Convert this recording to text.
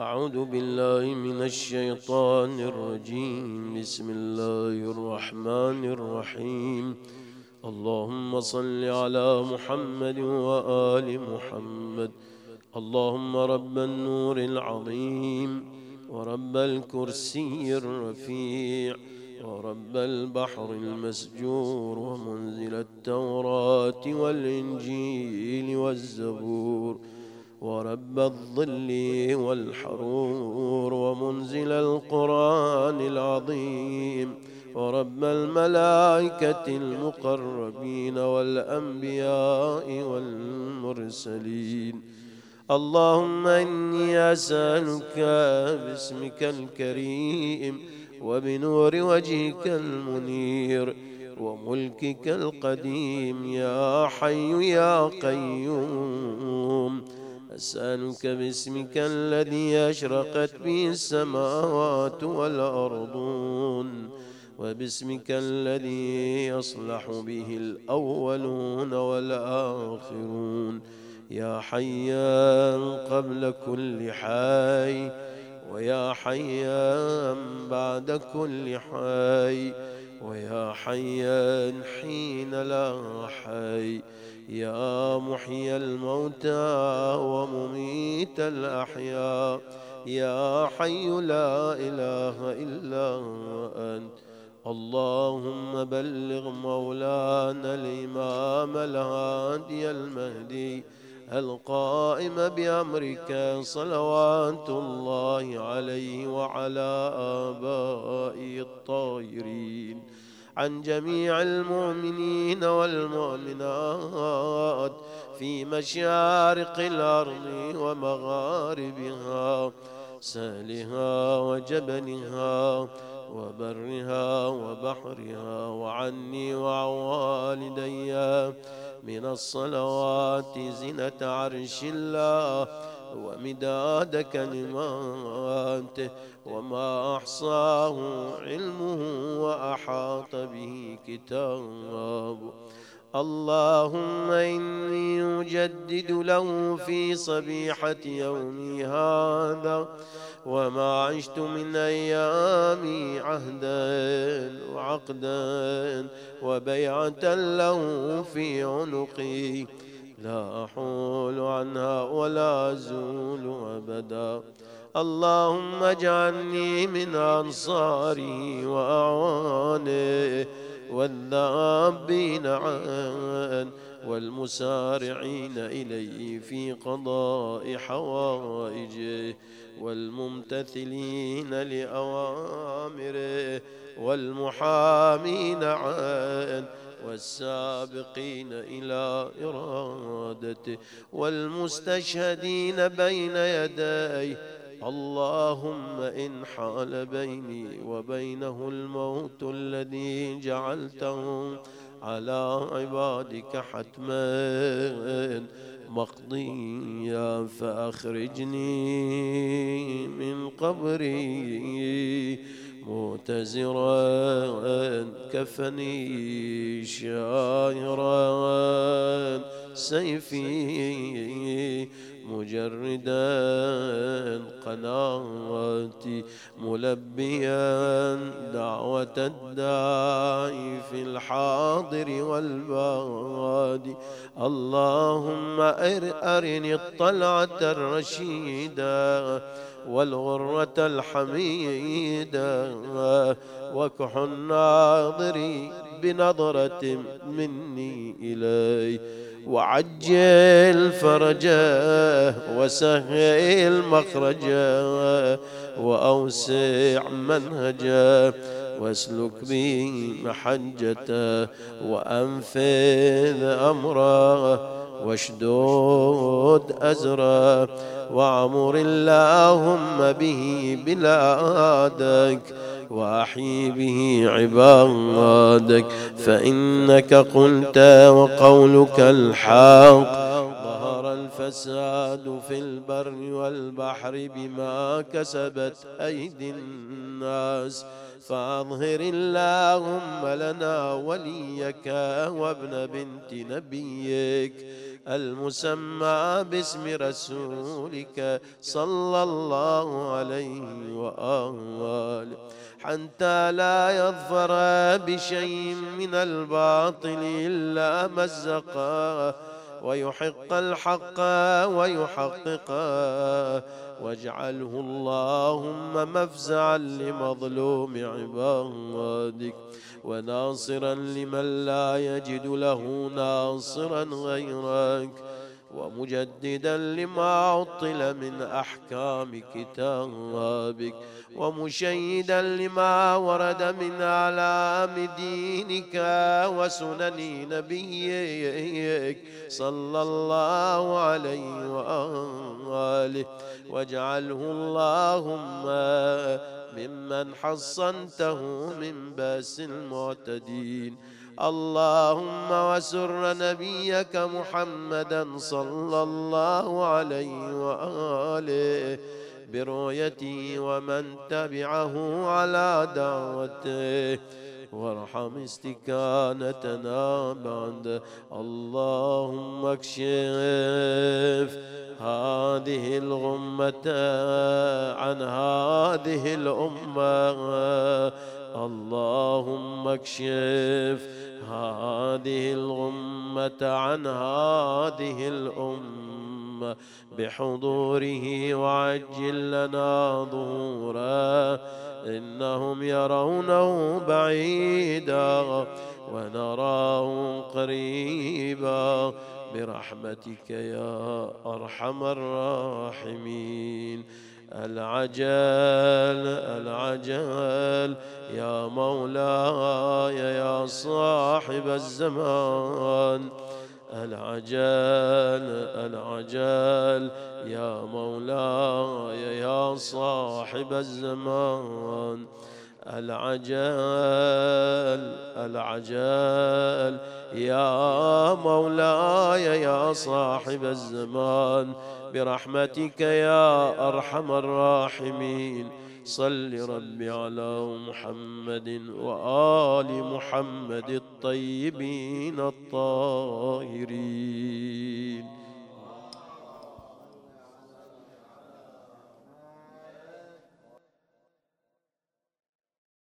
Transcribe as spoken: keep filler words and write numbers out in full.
أعوذ بالله من الشيطان الرجيم. بسم الله الرحمن الرحيم. اللهم صل على محمد وآل محمد. اللهم رب النور العظيم ورب الكرسي الرفيع ورب البحر المسجور ومنزل التوراة والإنجيل والزبور ورب الظل والحرور ومنزل القرآن العظيم ورب الملائكة المقربين والأنبياء والمرسلين. اللهم إني أسألك باسمك الكريم وبنور وجهك المنير وملكك القديم يا حي يا قيوم، أسألك باسمك الذي أشرقت به السماوات والأرضون، وباسمك الذي يصلح به الأولون والآخرون، يا حيان قبل كل حي ويا حيان بعد كل حي ويا حيان حين لا حي، يا محيي الموتى ومميت الأحياء، يا حي لا إله إلا أنت. اللهم بلغ مولانا الإمام الهادي المهدي القائم بأمرك صلوات الله عليه وعلى آبائه الطاهرين عن جميع المؤمنين والمؤمنات في مشارق الأرض ومغاربها، سهلها وجبلها وبرها وبحرها، وعني وعن والدي من الصلوات زنة عرش الله ومداد كلماته وما أحصاه علمه وأحاط به كتابه. اللهم إني أجدد له في صبيحة يومي هذا وما عشت من أيامي عهدا وعقدا وبيعة له في عنقي لا أحول عنها ولا أزول أبدا. اللهم اجعلني من أنصاره وأعوانه والذابين عنه والمسارعين إليه في قضاء حوائجه والممتثلين لأوامره والمحامين عنه والسابقين إلى إرادته والمستشهدين بين يديه. اللهم إن حال بيني وبينه الموت الذي جعلته على عبادك حتما مقضيا فأخرجني من قبري مؤتزرا كفني شاهرا سيفي مجردا قناتي ملبيا دعوة الداعي في الحاضر والبادي. اللهم أرني الطلعة الرشيدة والغرة الحميدة وكح الناظر بنظرة مني إلي، وعجل فرجه وسهل مخرجه وأوسع منهجه واسلك بي محجته وأنفذ أمره واشدود أزره وعمر اللهم به بلادك وأحيي به عبادك، فإنك قلت وقولك الحق. ظهر الفساد في البر والبحر بما كسبت أيدي الناس، فأظهر اللهم لنا وليك وابن بنت نبيك المسمى باسم رسولك صلى الله عليه وآله، حتى لا يظفر بشيء من الباطل إلا مزقه ويحق الحق ويحققه، واجعله اللهم مفزعا لمظلوم عبادك وناصرا لمن لا يجد له ناصرا غيرك، ومجددا لما عطل من أحكام كتابك، ومشيدا لما ورد من أعلام دينك وسنن نبيك صلى الله عليه وآله، واجعله اللهم ممن حصنته من بأس المعتدين. اللهم وسر نبيك محمدا صلى الله عليه وآله برؤيته ومن تبعه على دعوته، وارحم استكانتنا بعد. اللهم اكشف هذه الغمة عن هذه الأمة، اللهم اكشف هذه الغمة عن هذه الأمة بحضوره وعجل لنا ظهوره، إنهم يرونه بعيدا ونراه قريبا برحمتك يا أرحم الراحمين. العجل العجل يا مولاي يا صاحب الزمان، العجل العجل يا مولاي يا صاحب الزمان، العجل العجل يا مولاي يا صاحب الزمان برحمتك يا أرحم الراحمين. صل ربي على محمد وآل محمد الطيبين الطاهرين.